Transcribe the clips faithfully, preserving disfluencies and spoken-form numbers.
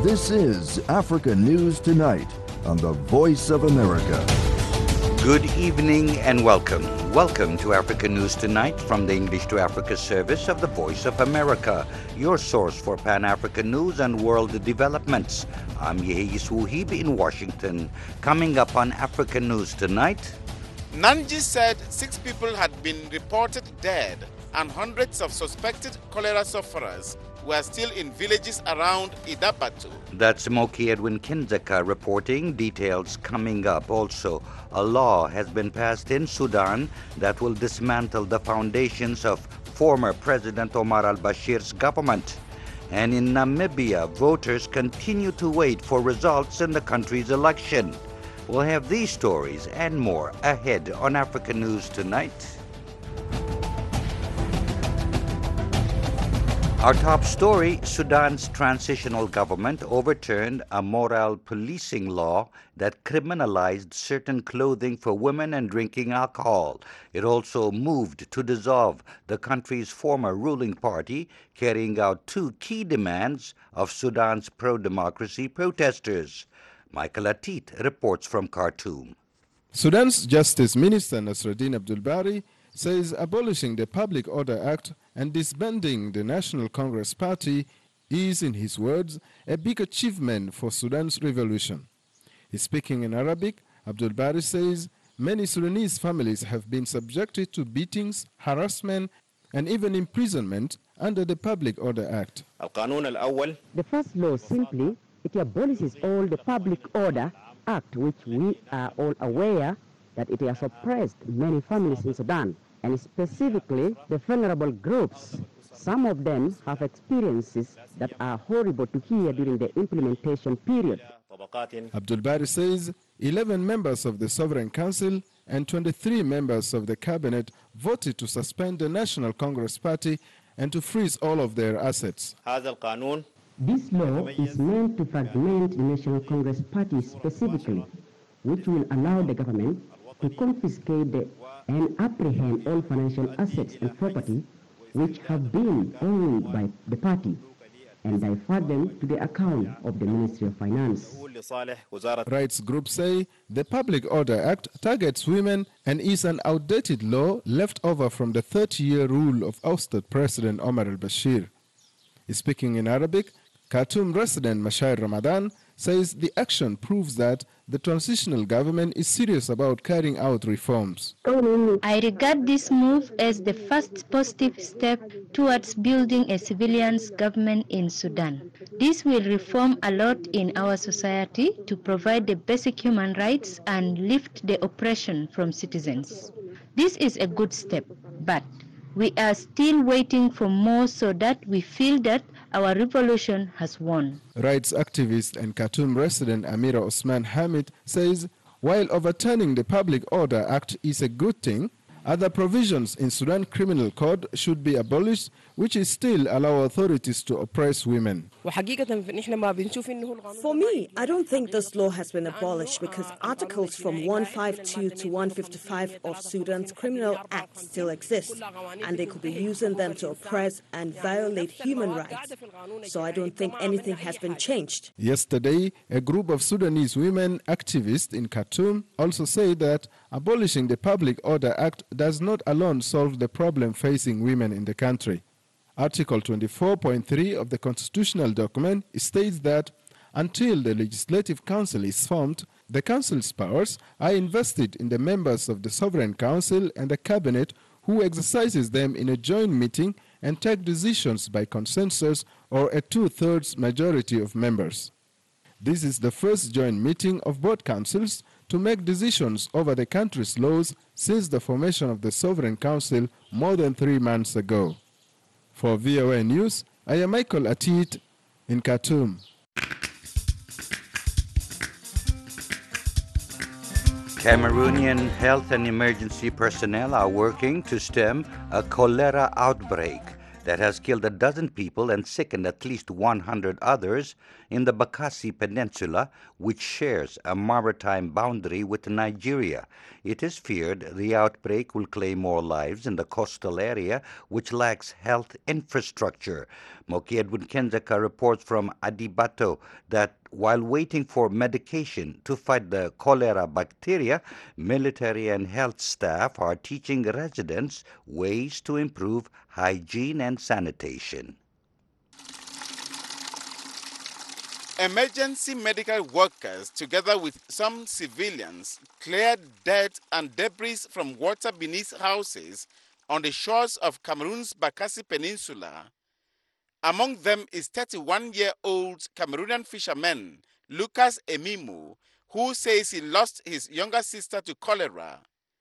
This is Africa News Tonight on the Voice of America. Good evening and welcome. Welcome to Africa News Tonight from the English to Africa service of the Voice of America, your source for Pan-African news and world developments. I'm Yehis Wuhib in Washington. Coming up on Africa News Tonight. Nanji said six people had been reported dead and hundreds of suspected cholera sufferers were still in villages around Idabatu. That's Moki Edwin Kinzeka reporting. Details coming up. Also, a law has been passed in Sudan that will dismantle the foundations of former President Omar al-Bashir's government. And in Namibia, voters continue to wait for results in the country's election. We'll have these stories and more ahead on Africa News Tonight. Our top story, Sudan's transitional government overturned a moral policing law that criminalized certain clothing for women and drinking alcohol. It also moved to dissolve the country's former ruling party, carrying out two key demands of Sudan's pro-democracy protesters. Michael Atit reports from Khartoum. Sudan's Justice Minister Nasruddin Abdul Bari says abolishing the Public Order Act and disbanding the National Congress Party is, in his words, a big achievement for Sudan's revolution. He's speaking in Arabic. Abdul Bari says many Sudanese families have been subjected to beatings, harassment, and even imprisonment under the Public Order Act. The first law simply, it abolishes all the Public Order Act, which we are all aware that it has oppressed many families in Sudan, and specifically the vulnerable groups. Some of them have experiences that are horrible to hear during the implementation period. Abdul Bari says eleven members of the Sovereign Council and twenty-three members of the cabinet voted to suspend the National Congress Party and to freeze all of their assets. This law is meant to fragment the National Congress Party specifically, which will allow the government to confiscate the, and apprehend all financial assets and property which have been owned by the party and divert them to the account of the Ministry of Finance. Rights groups say the Public Order Act targets women and is an outdated law left over from the thirty-year rule of ousted President Omar al-Bashir. Speaking in Arabic, Khartoum resident Mashair Ramadan says the action proves that the transitional government is serious about carrying out reforms. I regard this move as the first positive step towards building a civilian government in Sudan. This will reform a lot in our society to provide the basic human rights and lift the oppression from citizens. This is a good step, but we are still waiting for more so that we feel that our revolution has won. Rights activist and Khartoum resident Amira Osman Hamid says while overturning the Public Order Act is a good thing, other provisions in Sudan Criminal Code should be abolished, which is still allow authorities to oppress women. For me, I don't think this law has been abolished because articles from one fifty-two to one fifty-five of Sudan's Criminal Act still exist, and they could be using them to oppress and violate human rights. So I don't think anything has been changed. Yesterday, a group of Sudanese women activists in Khartoum also said that abolishing the Public Order Act does not alone solve the problem facing women in the country. Article twenty-four point three of the constitutional document states that until the Legislative Council is formed, the Council's powers are invested in the members of the Sovereign Council and the Cabinet, who exercises them in a joint meeting and take decisions by consensus or a two-thirds majority of members. This is the first joint meeting of both councils to make decisions over the country's laws since the formation of the Sovereign Council more than three months ago. For V O A News, I am Michael Atit in Khartoum. Cameroonian health and emergency personnel are working to stem a cholera outbreak that has killed a dozen people and sickened at least one hundred others in the Bakassi Peninsula, which shares a maritime boundary with Nigeria. It is feared the outbreak will claim more lives in the coastal area, which lacks health infrastructure. Moki Edwin Kenzeka reports from Adibato that while waiting for medication to fight the cholera bacteria, military and health staff are teaching residents ways to improve hygiene and sanitation. Emergency medical workers, together with some civilians, cleared dirt and debris from water beneath houses on the shores of Cameroon's Bakassi Peninsula. Among them is thirty-one-year-old Cameroonian fisherman Lucas Emimo, who says he lost his younger sister to cholera.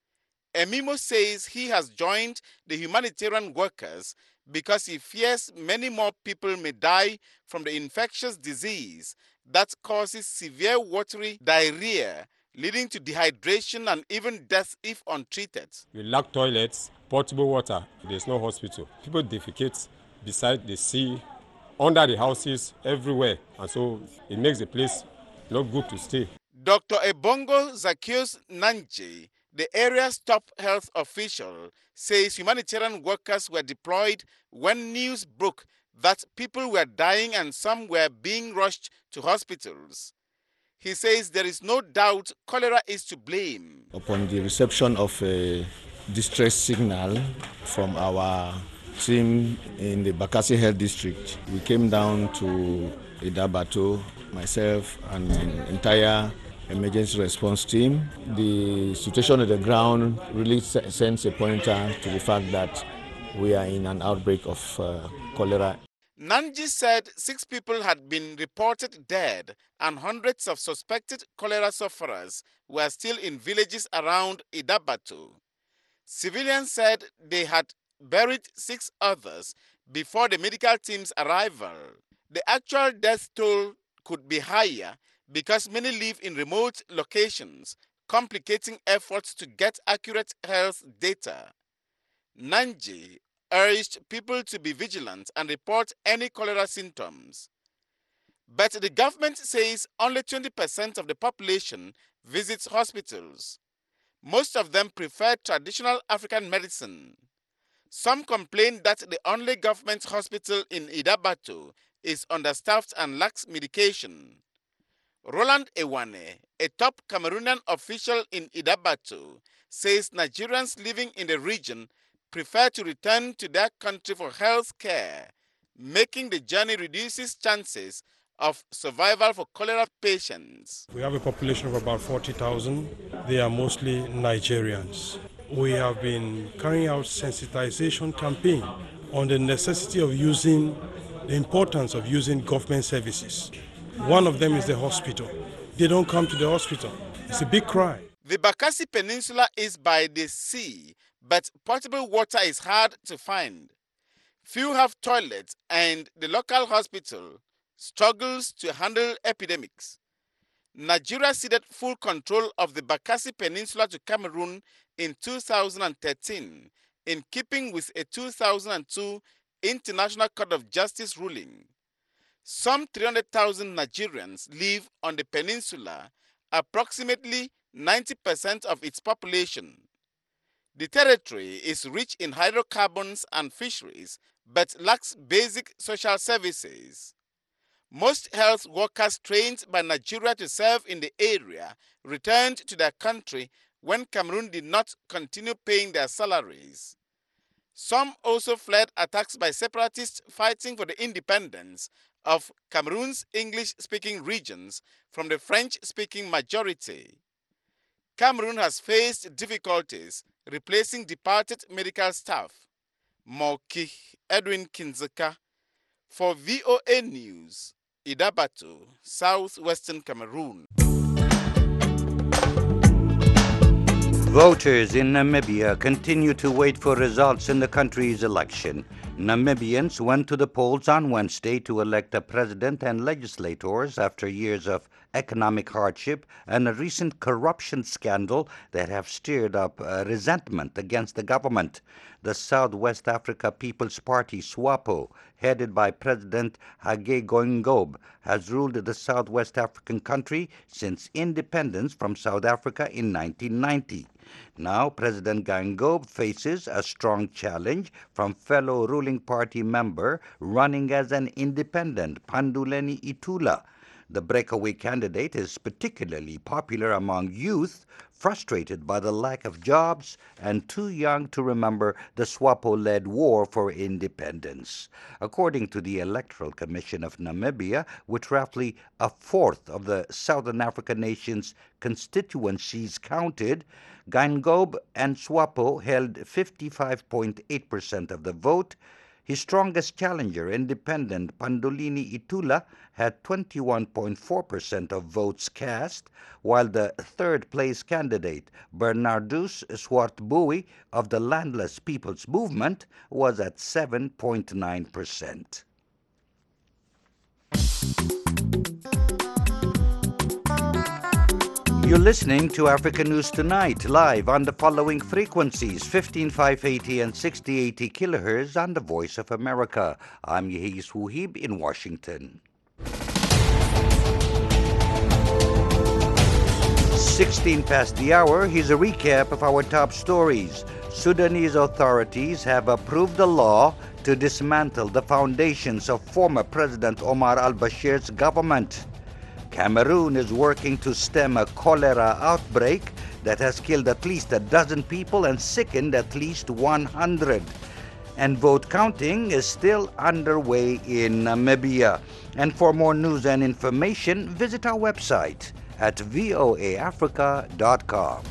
Emimo says he has joined the humanitarian workers because he fears many more people may die from the infectious disease that causes severe watery diarrhea, leading to dehydration and even death if untreated. We lack toilets, potable water. There's no hospital. People defecate beside the sea, under the houses, everywhere. And so it makes the place not good to stay. Doctor Ebongo Zacchaeus Nanji, the area's top health official, says humanitarian workers were deployed when news broke that people were dying and some were being rushed to hospitals. He says there is no doubt cholera is to blame. Upon the reception of a distress signal from our team in the Bakassi Health District, we came down to Idabato, myself and the entire emergency response team. The situation on the ground really sends a pointer to the fact that we are in an outbreak of uh, cholera. Nanji said six people had been reported dead and hundreds of suspected cholera sufferers were still in villages around Idabato. Civilians said they had buried six others before the medical team's arrival. The actual death toll could be higher because many live in remote locations, complicating efforts to get accurate health data. Nanji urged people to be vigilant and report any cholera symptoms. But the government says only twenty percent of the population visits hospitals. Most of them prefer traditional African medicine. Some complain that the only government hospital in Idabato is understaffed and lacks medication. Roland Ewane, a top Cameroonian official in Idabato, says Nigerians living in the region prefer to return to their country for health care, making the journey reduces chances of survival for cholera patients. We have a population of about forty thousand. They are mostly Nigerians. We have been carrying out sensitization campaign on the necessity of using, the importance of using government services. One of them is the hospital. They don't come to the hospital. It's a big cry. The Bakassi Peninsula is by the sea, but potable water is hard to find. Few have toilets, and the local hospital struggles to handle epidemics. Nigeria ceded full control of the Bakassi Peninsula to Cameroon in two thousand thirteen, in keeping with a two thousand two International Court of Justice ruling. Some three hundred thousand Nigerians live on the peninsula, approximately ninety percent of its population. The territory is rich in hydrocarbons and fisheries, but lacks basic social services. Most health workers trained by Nigeria to serve in the area returned to their country when Cameroon did not continue paying their salaries. Some also fled attacks by separatists fighting for the independence of Cameroon's English-speaking regions from the French-speaking majority. Cameroon has faced difficulties replacing departed medical staff. Moki Edwin Kinzeka for V O A News, Idabato, southwestern Cameroon. Voters in Namibia continue to wait for results in the country's election. Namibians went to the polls on Wednesday to elect a president and legislators after years of economic hardship and a recent corruption scandal that have stirred up uh, resentment against the government. The South West Africa People's Party, SWAPO, headed by President Hage Geingob, has ruled the Southwest African country since independence from South Africa in nineteen ninety. Now, President Gangob faces a strong challenge from fellow ruling party member running as an independent, Panduleni Itula. The breakaway candidate is particularly popular among youth, frustrated by the lack of jobs and too young to remember the SWAPO-led war for independence. According to the Electoral Commission of Namibia, with roughly a fourth of the Southern African nation's constituencies counted, Gangob and SWAPO held fifty-five point eight percent of the vote. His strongest challenger, independent Pandulini Itula, had twenty-one point four percent of votes cast, while the third-place candidate, Bernardus Swartbooi of the Landless People's Movement, was at seven point nine percent. You're listening to Africa News Tonight, live on the following frequencies, fifteen five eighty and sixty eighty kilohertz on the Voice of America. I'm Yehis Wuhib in Washington. sixteen past the hour, here's a recap of our top stories. Sudanese authorities have approved a law to dismantle the foundations of former President Omar al-Bashir's government. Cameroon is working to stem a cholera outbreak that has killed at least a dozen people and sickened at least one hundred. And vote counting is still underway in Namibia. And for more news and information, visit our website at voa africa dot com.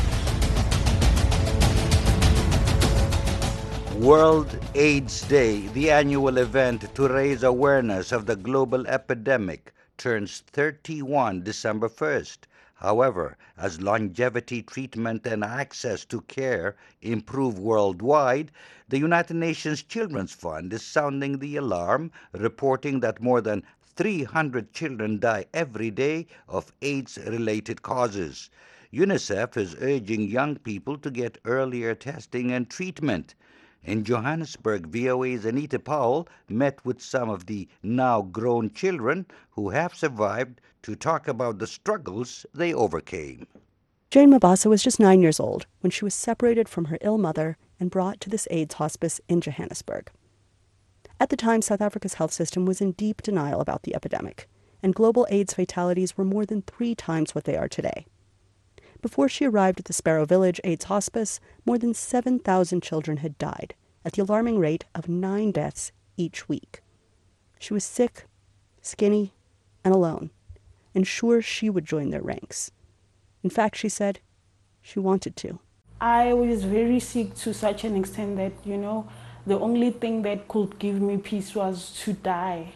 World AIDS Day, the annual event to raise awareness of the global epidemic, turns thirty-one December first. However, as longevity treatment and access to care improve worldwide, the United Nations Children's Fund is sounding the alarm, reporting that more than three hundred children die every day of AIDS-related causes. UNICEF is urging young people to get earlier testing and treatment. In Johannesburg, V O A's Anita Powell met with some of the now grown children who have survived to talk about the struggles they overcame. Jane Mabasa was just nine years old when she was separated from her ill mother and brought to this AIDS hospice in Johannesburg. At the time, South Africa's health system was in deep denial about the epidemic, and global AIDS fatalities were more than three times what they are today. Before she arrived at the Sparrow Village AIDS Hospice, more than seven thousand children had died, at the alarming rate of nine deaths each week. She was sick, skinny, and alone, and sure she would join their ranks. In fact, she said, she wanted to. I was very sick to such an extent that, you know, the only thing that could give me peace was to die.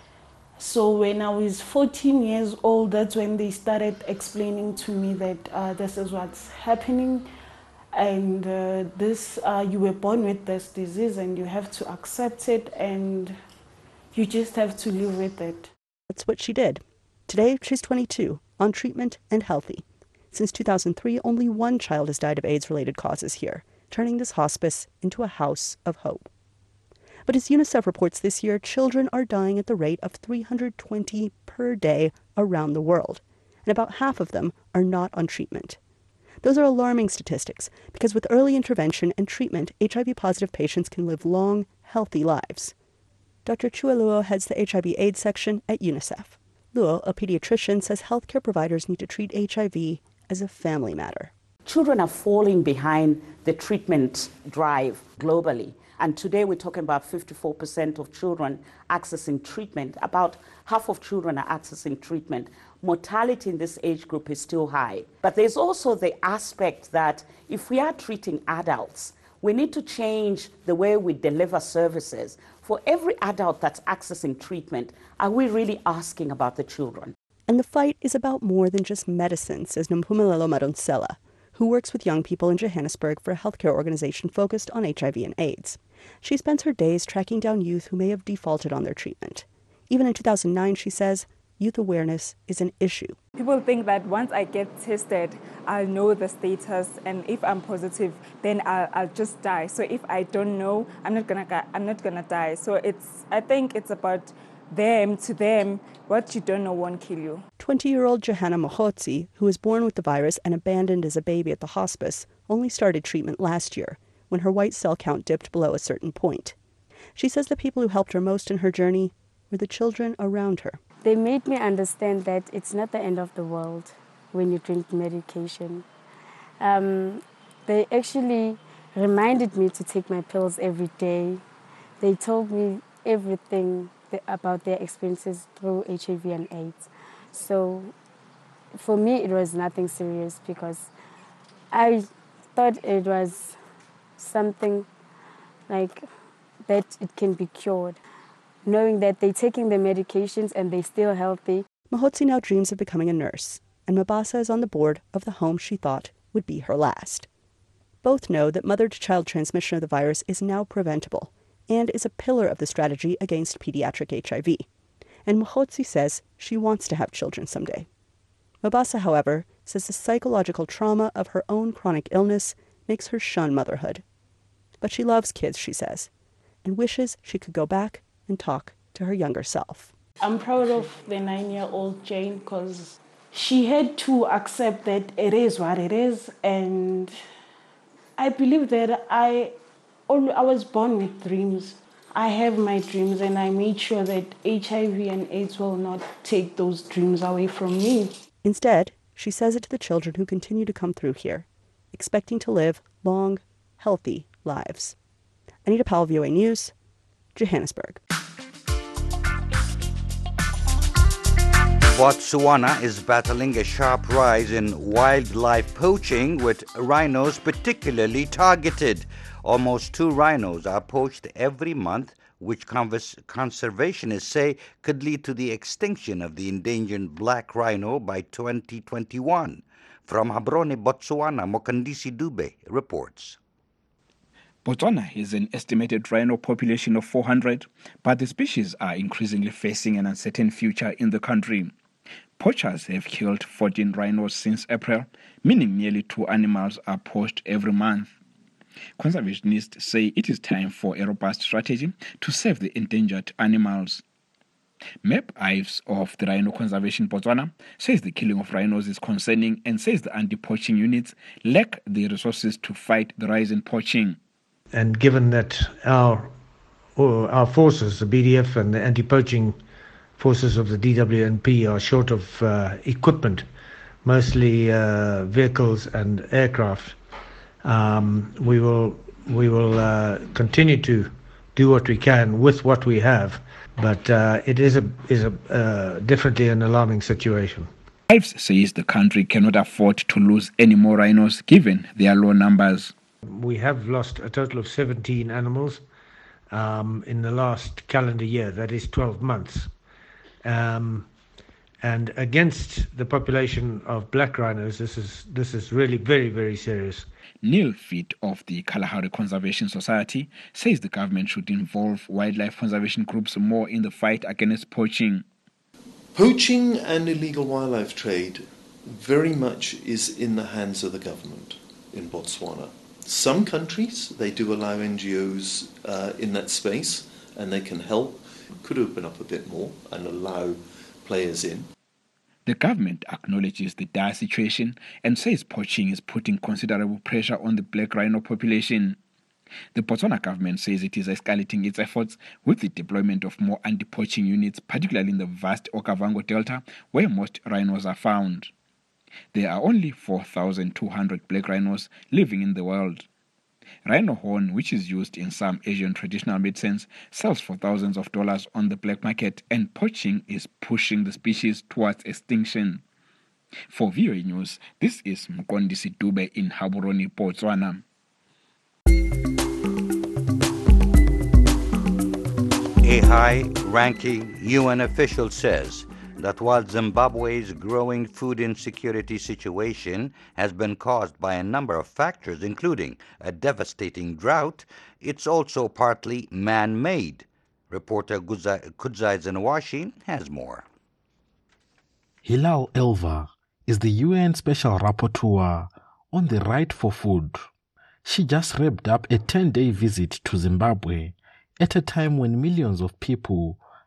So when I was fourteen years old, that's when they started explaining to me that uh, this is what's happening, and uh, this uh, you were born with this disease and you have to accept it and you just have to live with it. That's what she did. Today, she's twenty-two, on treatment and healthy. Since two thousand three, only one child has died of AIDS-related causes here, turning this hospice into a house of hope. But as UNICEF reports this year, children are dying at the rate of three hundred twenty per day around the world, and about half of them are not on treatment. Those are alarming statistics, because with early intervention and treatment, H I V-positive patients can live long, healthy lives. Doctor Chua Luo heads the H I V AIDS section at UNICEF. Luo, a pediatrician, says healthcare providers need to treat H I V as a family matter. Children are falling behind the treatment drive globally. And today we're talking about fifty-four percent of children accessing treatment. About half of children are accessing treatment. Mortality in this age group is still high. But there's also the aspect that if we are treating adults, we need to change the way we deliver services. For every adult that's accessing treatment, are we really asking about the children? And the fight is about more than just medicine, says Nompumelelo Madonsela, who works with young people in Johannesburg for a healthcare organization focused on H I V and AIDS. She spends her days tracking down youth who may have defaulted on their treatment. Even in two thousand nine, she says, youth awareness is an issue. People think that once I get tested, I'll know the status, and if I'm positive, then I'll, I'll just die. So if I don't know, I'm not gonna I'm not gonna die. So it's I think it's about them to them, what you don't know won't kill you. twenty-year-old Johanna Mohotsi, who was born with the virus and abandoned as a baby at the hospice, only started treatment last year when her white cell count dipped below a certain point. She says the people who helped her most in her journey were the children around her. They made me understand that it's not the end of the world when you drink medication. Um, they actually reminded me to take my pills every day. They told me everything about their experiences through H I V and AIDS. So for me, it was nothing serious because I thought it was something like that it can be cured. Knowing that they're taking their medications and they're still healthy. Mohotsi now dreams of becoming a nurse, and Mabasa is on the board of the home she thought would be her last. Both know that mother-to-child transmission of the virus is now preventable and is a pillar of the strategy against pediatric H I V. And Mohotsi says she wants to have children someday. Mabasa, however, says the psychological trauma of her own chronic illness makes her shun motherhood. But she loves kids, she says, and wishes she could go back and talk to her younger self. I'm proud of the nine-year-old Jane because she had to accept that it is what it is, and I believe that I, I was born with dreams. I have my dreams, and I made sure that H I V and AIDS will not take those dreams away from me. Instead, she says it to the children who continue to come through here, expecting to live long, healthy lives. Anita Powell, V O A News, Johannesburg. Botswana is battling a sharp rise in wildlife poaching, with rhinos particularly targeted. Almost two rhinos are poached every month, which conservationists say could lead to the extinction of the endangered black rhino by twenty twenty-one. From Gaborone, Botswana, Mokandisi Dube reports. Botswana has an estimated rhino population of four hundred, but the species are increasingly facing an uncertain future in the country. Poachers have killed fourteen rhinos since April, meaning nearly two animals are poached every month. Conservationists say it is time for a robust strategy to save the endangered animals. M E P Ives of the Rhino Conservation Botswana says the killing of rhinos is concerning and says the anti-poaching units lack the resources to fight the rise in poaching. And given that our our forces, the B D F and the anti-poaching forces of the D W N P, are short of uh, equipment, mostly uh, vehicles and aircraft, um, we will we will uh, continue to do what we can with what we have. But uh, it is a is a uh, definitely an alarming situation. Ives says the country cannot afford to lose any more rhinos given their low numbers. We have lost a total of seventeen animals um, in the last calendar year, that is twelve months. Um, and against the population of black rhinos, this is this is really very, very serious. Neil Fitt of the Kalahari Conservation Society says the government should involve wildlife conservation groups more in the fight against poaching. Poaching and illegal wildlife trade very much is in the hands of the government in Botswana. Some countries, they do allow N G Os uh, in that space, and they can help. Could open up a bit more and allow players in. The government acknowledges the dire situation and says poaching is putting considerable pressure on the black rhino population. The Botswana government says it is escalating its efforts with the deployment of more anti-poaching units, particularly in the vast Okavango Delta, where most rhinos are found. There are only four thousand two hundred black rhinos living in the world. Rhino horn, which is used in some Asian traditional medicines, sells for thousands of dollars on the black market, and poaching is pushing the species towards extinction. For V O A News, this is Mkondisi Dube in Gaborone, Botswana. A high-ranking U N official says that while Zimbabwe's growing food insecurity situation has been caused by a number of factors, including a devastating drought, it's also partly man-made. Reporter Kudzai Zenawashi has more. Hilal Elva is the U N Special Rapporteur on the right for food. She just wrapped up a ten-day visit to Zimbabwe at a time when millions of people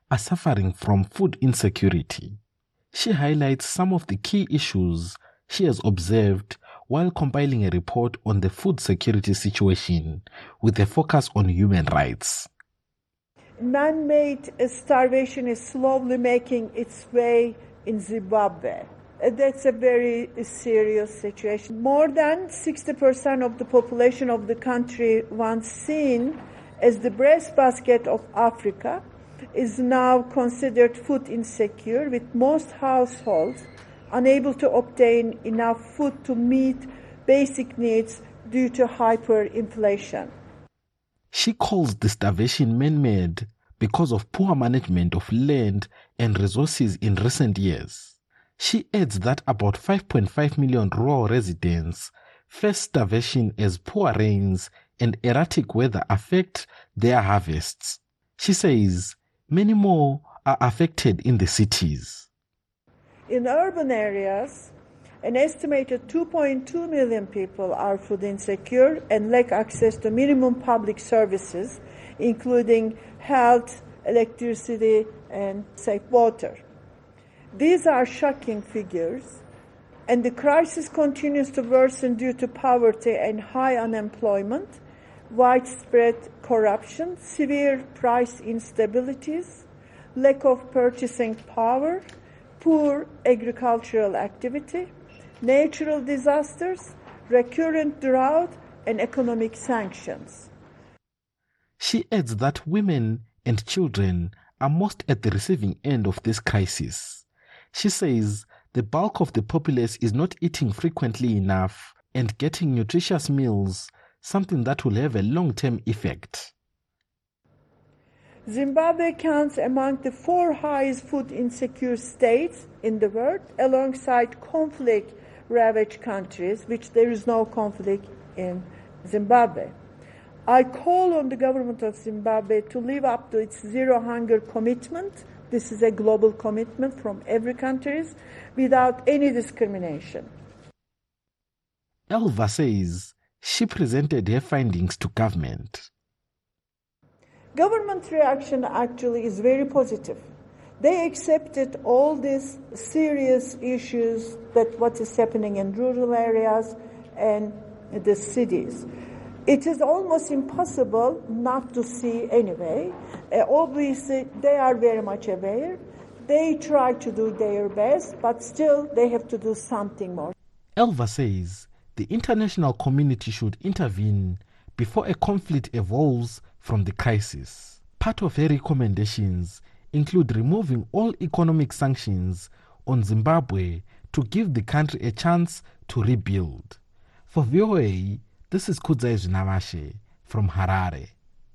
are suffering from food insecurity. She highlights some of the key issues she has observed while compiling a report on the food security situation with a focus on human rights. Man-made starvation is slowly making its way in Zimbabwe. That's a very serious situation. More than sixty percent of the population of the country, once seen as the breadbasket of Africa, is now considered food insecure, with most households unable to obtain enough food to meet basic needs due to hyperinflation. She calls the starvation man-made because of poor management of land and resources in recent years. She adds that about five point five million rural residents face starvation as poor rains and erratic weather affect their harvests. She says many more are affected in the cities. In urban areas, an estimated two point two million people are food insecure and lack access to minimum public services, including health, electricity, and safe water. These are shocking figures, and the crisis continues to worsen due to poverty and high unemployment, widespread corruption, severe price instabilities, lack of purchasing power, poor agricultural activity, natural disasters, recurrent drought, and economic sanctions. She adds that women and children are most at the receiving end of this crisis. She says the bulk of the populace is not eating frequently enough and getting nutritious meals, something that will have a long-term effect. Zimbabwe counts among the four highest food insecure states in the world, alongside conflict-ravaged countries, which there is no conflict in Zimbabwe. I call on the government of Zimbabwe to live up to its zero hunger commitment. This is a global commitment from every country, without any discrimination. Elva says she presented her findings to government. Government reaction actually is very positive. They accepted all these serious issues that what is happening in rural areas and the cities. It is almost impossible not to see anyway. Uh, obviously, they are very much aware. They try to do their best, but still they have to do something more. Elva says the international community should intervene before a conflict evolves from the crisis. Part of her recommendations include removing all economic sanctions on Zimbabwe to give the country a chance to rebuild. For V O A, this is Kudzai Zvinavashe from Harare.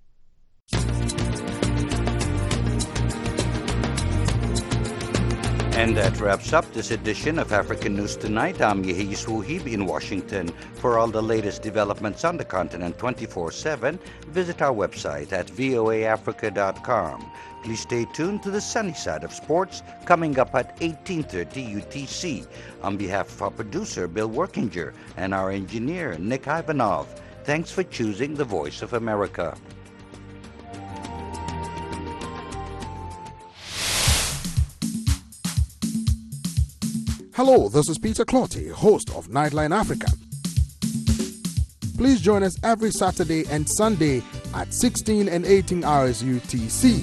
And that wraps up this edition of African News Tonight. I'm Yehis Wuhib in Washington. For all the latest developments on the continent twenty-four seven, visit our website at voa africa dot com. Please stay tuned to the sunny side of sports, coming up at eighteen thirty U T C. On behalf of our producer, Bill Workinger, and our engineer, Nick Ivanov, thanks for choosing the Voice of America. Hello, this is Peter Clotty, host of Nightline Africa. Please join us every Saturday and Sunday at sixteen and eighteen hours U T C.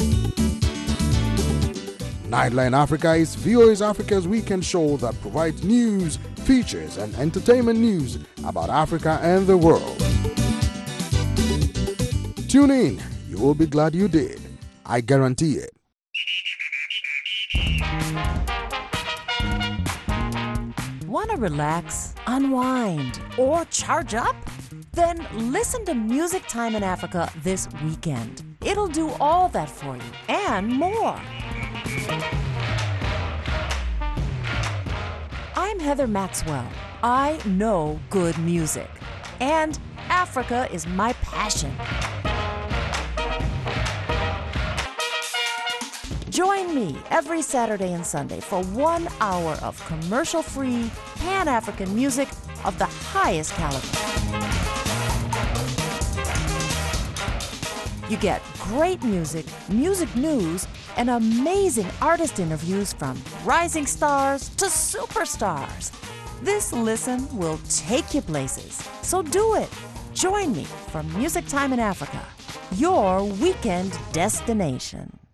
Nightline Africa is V O A's Africa's weekend show that provides news, features, and entertainment news about Africa and the world. Tune in. You will be glad you did. I guarantee it. Want to relax, unwind, or charge up? Then listen to Music Time in Africa this weekend. It'll do all that for you and more. I'm Heather Maxwell. I know good music, and Africa is my passion. Join me every Saturday and Sunday for one hour of commercial-free, Pan-African music of the highest caliber. You get great music, music news, and amazing artist interviews from rising stars to superstars. This listen will take you places, so do it. Join me for Music Time in Africa, your weekend destination.